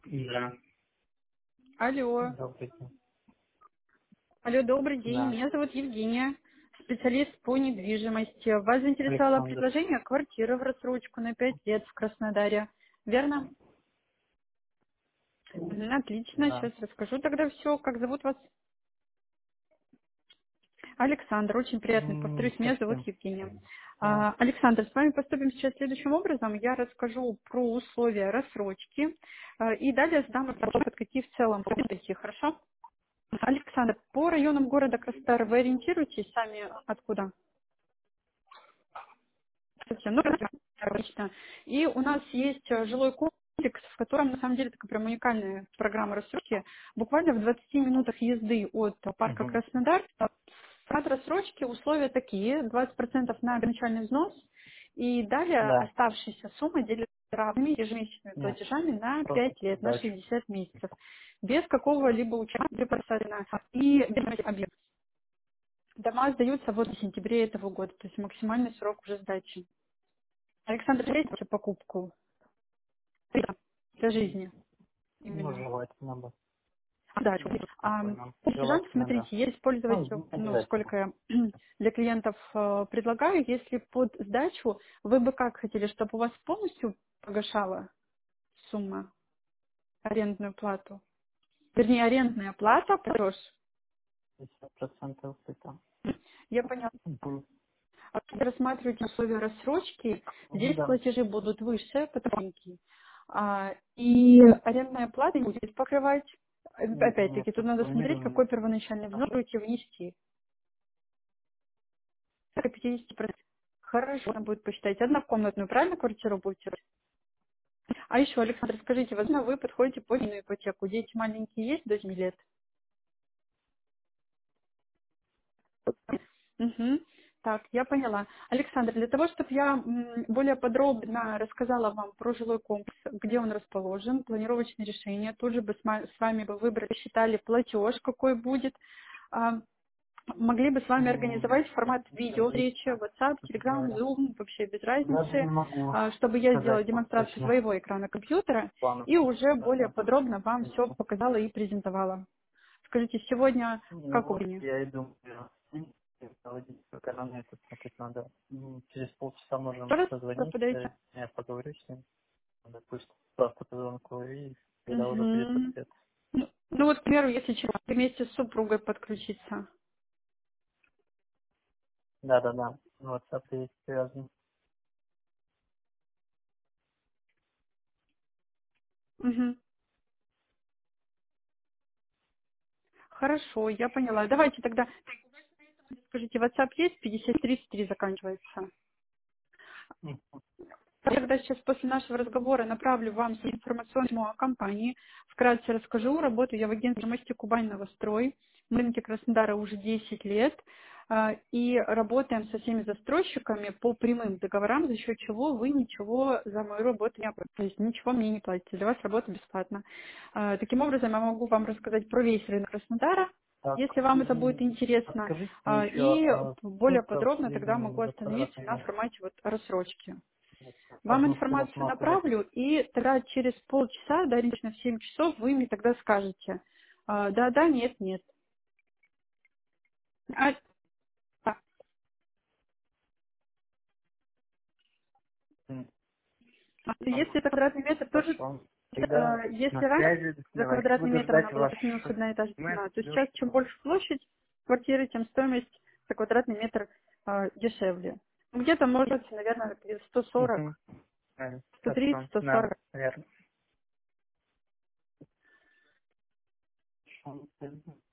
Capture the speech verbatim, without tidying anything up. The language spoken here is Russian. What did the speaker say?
Да, Алло. добрый день. Алло, добрый день. Да, Меня зовут Евгения, специалист по недвижимости. Вас заинтересовало Александр. предложение квартиры в рассрочку на пять лет в Краснодаре. Верно? Мгм, отлично. Да. Сейчас расскажу тогда все. Как зовут вас? Александр. Очень приятно. М, Не Повторюсь, меня зовут совсем. Евгения. Да. А, Александр, с вами поступим сейчас следующим образом. Я расскажу про условия рассрочки а, и далее задам вопрос, под какие в целом будете. Хорошо? Александр, по районам города Краснодар вы ориентируетесь сами откуда? Совсем, ну, обычно. И у нас есть э, жилой комплекс, в котором, на самом деле, такая прям уникальная программа рассрочки. Буквально в двадцати минутах езды от э, парка Мгм. Краснодар. От рассрочки условия такие: двадцать процентов на первоначальный взнос, и далее Да. оставшаяся сумма делится равными ежемесячными Нет. платежами на Просто пять лет, на дача. шестьдесят месяцев. Без какого-либо участия посадина и без объекта. Дома сдаются вот в сентябре этого года, то есть максимальный срок уже сдачи. Александр, третья покупку. Да, для жизни Ну, именно. желательно бы. Да, Ну, а, спокойно. платежам, Желательно, да. смотрите, если использовать, Ну, не ну, обязательно. сколько я для клиентов э, предлагаю, если под сдачу, вы бы как хотели, чтобы у вас полностью погашала сумма арендную плату? Вернее, арендная плата, платеж. пятьдесят процентов это. Я поняла. Мгм. А когда рассматриваете условия рассрочки, Ну, здесь да. платежи будут выше, потому а, и арендная плата не будет покрывать. Э, Нет, Опять-таки, тут тут надо смотреть, планирую. какой первоначальный взнос будете внести. Это пятьдесят процентов. Хорошо, она будет посчитать. Однокомнатную, правильно, квартиру будете? А еще, Александр, скажите, возможно, вы подходите под иную ипотеку. Дети маленькие есть до семи лет? Мгм. Так, я поняла. Александр, для того, чтобы я м, более подробно рассказала вам про жилой комплекс, где он расположен, планировочное решение, тут же бы с ма- с вами бы выбрали, считали платеж, какой будет, а, могли бы с вами М, организовать формат видео, встречи, Зависит. WhatsApp, Telegram, Да. Zoom, вообще без Даже разницы, не могу а, чтобы я сделала сказать вам демонстрацию точно своего экрана компьютера планы. и уже более Да. подробно вам все показала и презентовала. Скажите, сегодня Ну как вот, удобнее? я и думаю, проводить экономию, тут смотреть надо. М, Через полчаса можем Тоже пропадаете? созвониться, я поговорю с ним, да, пусть просто позвонку, и когда уже будет Мгм. ответ. Ну, ну вот, к примеру, если человек вместе с супругой подключиться. Да-да-да, WhatsApp есть связан. Мгм. Хорошо, я поняла. Давайте тогда, скажите, WhatsApp есть? пятьдесят тридцать три заканчивается. М, Я тогда сейчас после нашего разговора направлю вам информационную о компании. Вкратце расскажу. Работаю я в агентстве «Мости Кубань Новострой». Мы на рынке Краснодара уже десять лет. а, И работаем со всеми застройщиками по прямым договорам, за счет чего вы ничего за мою работу не оплатите. То есть ничего мне не платите. Для вас работа бесплатна. А, Таким образом, я могу вам рассказать про весь рынок Краснодара, Так, если вам это будет м, интересно. подскажите мне А, еще, И а более сколько подробно тогда могу примерно за остановиться квадратный на метр? формате вот рассрочки. Вам Одну стену информацию сматывать. направлю, и тогда через полчаса, да, лично в семь часов, вы мне тогда скажете, а, да, да, нет, нет. А, а, М, если это квадратный метр, тоже, Хорошо. Тогда э, если на раньше связи. за Давайте квадратный буду метр она ждать была ваш плюс-минус одна и та же смс, цена, то сейчас чем плюшку. больше площадь квартиры, тем стоимость за квадратный метр а, дешевле. Ну, где-то может быть, наверное, где-то сто Угу. сорок, сто тридцать, Хорошо. сто Да, сорок. верно.